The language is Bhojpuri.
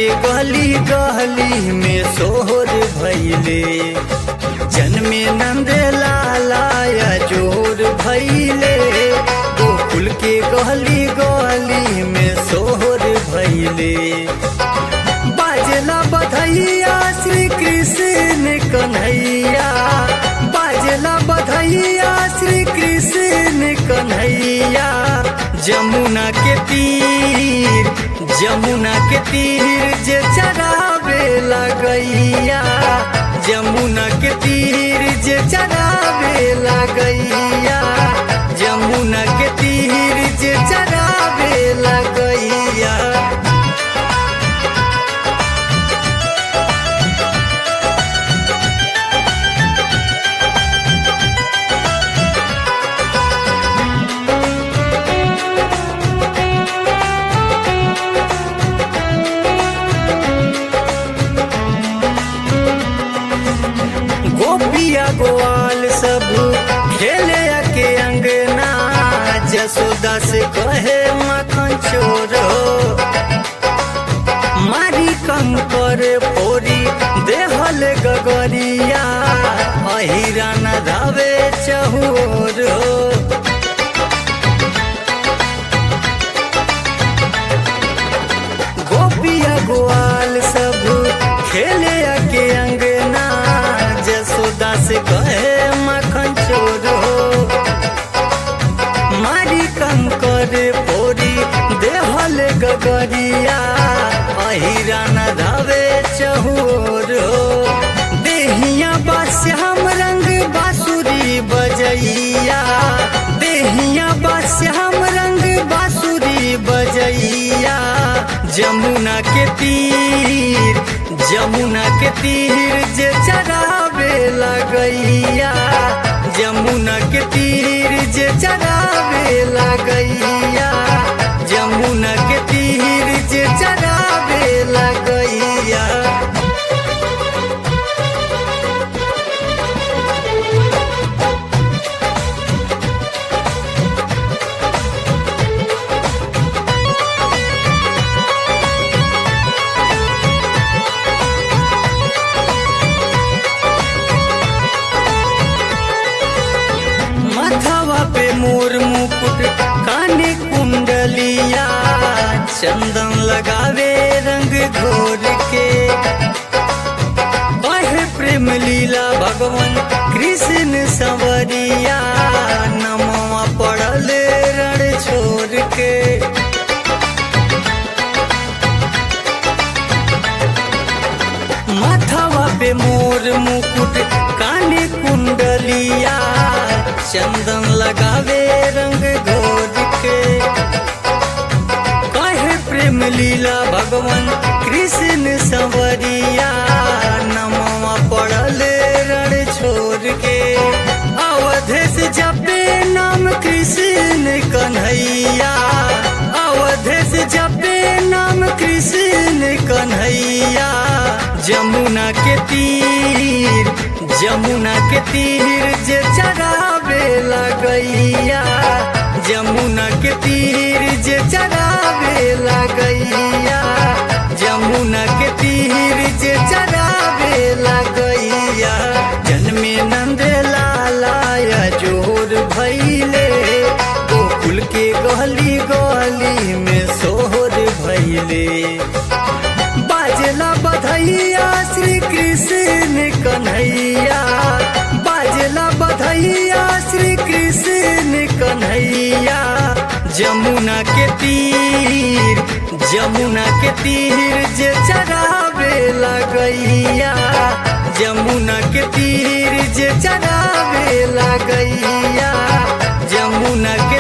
गली गली में सोहर भैले, जन्मे नंद लाला या जोर भैले, गोकुल के गली गली में सोहर भैले। बाजला बधैया श्री कृष्ण कन्हैया, बाजला बधैया श्री कृष्ण कन्हैया। जमुना के तीर, जमुना के तीर जे चरावे लगैया, जमुना के तीर जे चरावे लगैया, जमुना के तीर जे चरावे लगैया। गोपिया गोवाल सब खेले के अंगना, जसोदा से कहे मखन चोरो, मारी कंकर फोरी देहल गगरिया, अहिरा न धावे चहुर। गोपिया गोवाल सब खेले के अंगना, जसोदा से कहे मखन चोरो, मारी कंकर फोरी देहल गगरिया, अहिरा न धावे चहुर। देहिया बाश्याम रंग बांसुरी बजैया, देहिया बाश्याम रंग बांसुरी बजैया। जमुना के तीर, जमुना के तीर जे चरावे लगैया, जमुना के तीर जे चरावे लगैया, जमुना के तीर जे चरावे लगैया। माथवा पे मोर मुकुट काने कुंडलिया, चंदन लगावे रंग घोर के, बहे प्रेम लीला भगवान कृष्ण संवरिया, नमवा पड़ल रण छोड़ के। माथवा पे मोर मुकुट काने कुंडलिया, चंदन लगावे रंग घोर के, कहे प्रेम लीला भगवान कृष्ण संवरिया, नमवा पड़ल रण छोड़ के। अवधेश जपे नाम कृष्ण कन्हैया, अवधेश जपे नाम कृष्ण कन्हैया। जमुना के तीर, जमुना के तीर जे चरावे लगैया, जमुना के तीर जे चरावे लगैया, जमुना के तीर जे चरावे लगैया। जन्मे नंद लाला या जोर भैले, गोकुल के गली गली में सोहर भैले। बाजला बधैया श्री कृष्ण कन्हैया, बाजला बधैया श्री कृष्ण कन्हैया। जमुना के तीर, जमुना के तीर जे चरावे लगैया, जमुना के तीर जे चरावे लगैया, जमुना के